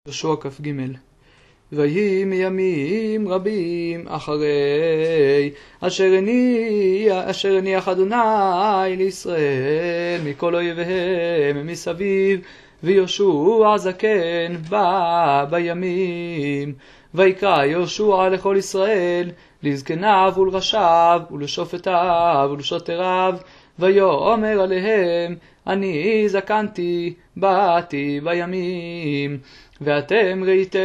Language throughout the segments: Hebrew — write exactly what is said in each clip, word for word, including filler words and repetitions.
יהושע כ"ג. ויהי מימים רבים אחרי אשר הניח אשר הניח אדוני לישראל מכל אויביהם מסביב, ויהושע זקן בא בימים. ויקרא יהושע לכל ישראל, לזקניו ולראשיו ולשופטיו ולשוטריו, ויאמר עליהם, אני זקנתי, באתי בימים, ואתם ראיתם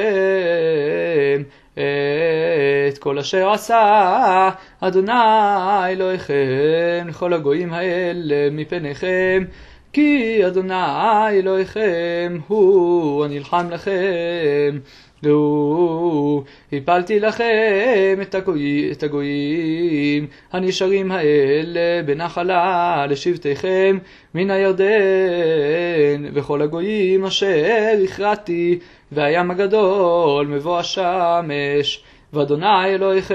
את כל אשר עשה אדוני אלוהיכם לכל הגויים האלה מפניכם, כי אדוני אלוהיכם הוא הנלחם לכם. והוא הפלתי לכם את הגויים, את הגויים הנשארים האלה בנחלה לשבטיכם מן הירדן, וכל הגויים אשר הכרעתי, והים הגדול מבוא השמש. ואדוני אלוהיכם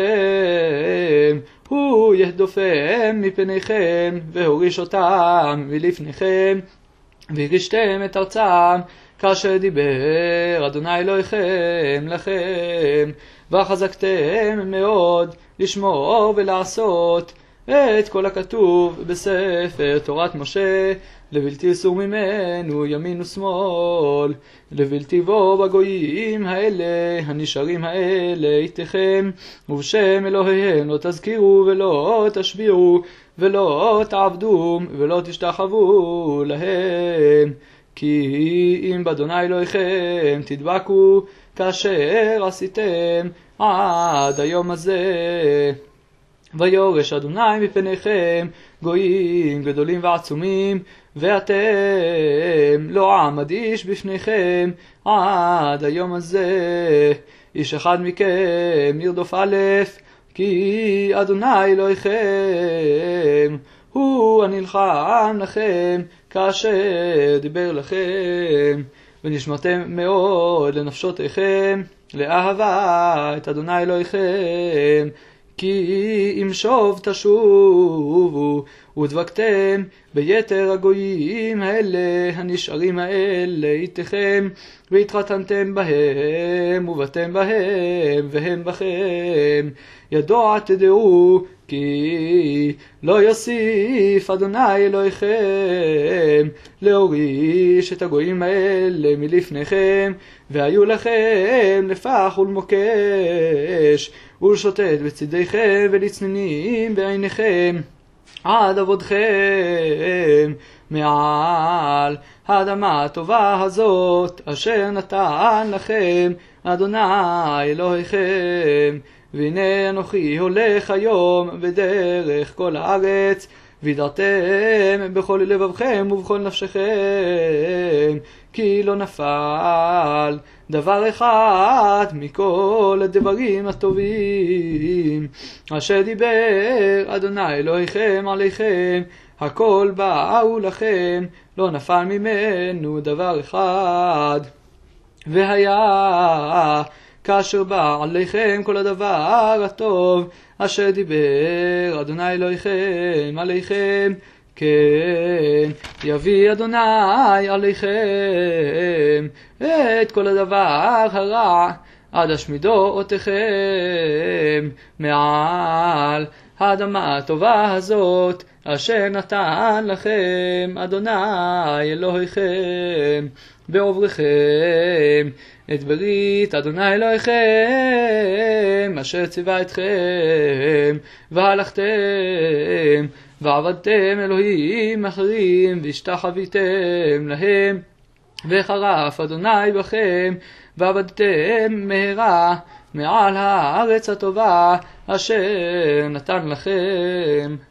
הוא יהדופם מפניכם, והוריש אותם מלפניכם, והרישתם את ארצם כאשר דיבר אדוני אלוהיכם לכם. וחזקתם מאוד לשמור ולעשות את כל הכתוב בספר תורת משה, לבלתי אסור ממנו ימין ושמאל, לבלתי בו בגויים האלה הנשארים האלה איתכם, ובשם אלוהיהם לא תזכירו ולא תשביעו ולא תעבדו ולא תשתחוו להם. כי אם באדוני אלוהיכם תדבקו כאשר עשיתם עד היום הזה. ויורש אדוני מפניכם גויים גדולים ועצומים, ואתם לא עמד איש בפניכם עד היום הזה. איש אחד מכם ירדוף א', כי אדוני אלוהיכם הוא הנלחם לכם כאשר דיבר לכם. ונשמרתם מאוד לנפשותיכם לאהבה את אדוני אלוהיכם, כי אם שוב תשובו ודבקתם ביתר הגויים האלה הנשארים האלה איתכם, והתחתנתם בהם ובאתם בהם והם בכם, ידוע תדעו כי לא יוסיף אדוני אלוהיכם להוריש את הגויים האלה מלפניכם, והיו לכם לפח ולמוקש ולשוטט בצדיכם ולצנינים בעיניכם עד עבודכם מעל האדמה הטובה הזאת אשר נתן לכם אדוני אלוהיכם. והנה אנוכי הולך היום בדרך כל הארץ, וידרתם בכל לבבכם ובכל נפשכם, כי לא נפל דבר אחד מכל הדברים הטובים אשר דיבר אדוני אלוהיכם עליכם, הכל באו לכם, לא נפל ממנו דבר אחד. והיה כאשר בא עליכם כל הדבר הטוב אשר דיבר אדוני אלוהיכם עליכם, כן יביא אדוני עליכם את כל הדבר הרע עד השמידו אותכם מעל האדמה הטובה הזאת אשר נתן לכם אדוני אלוהיכם, בעוברכם את ברית אדוני אלוהיכם אשר ציווה אתכם, והלכתם ועבדתם אלוהים אחרים והשתחוויתם להם, וחרף אדוני בכם ועבדתם מהרה מעל הארץ הטובה אשר נתן לכם.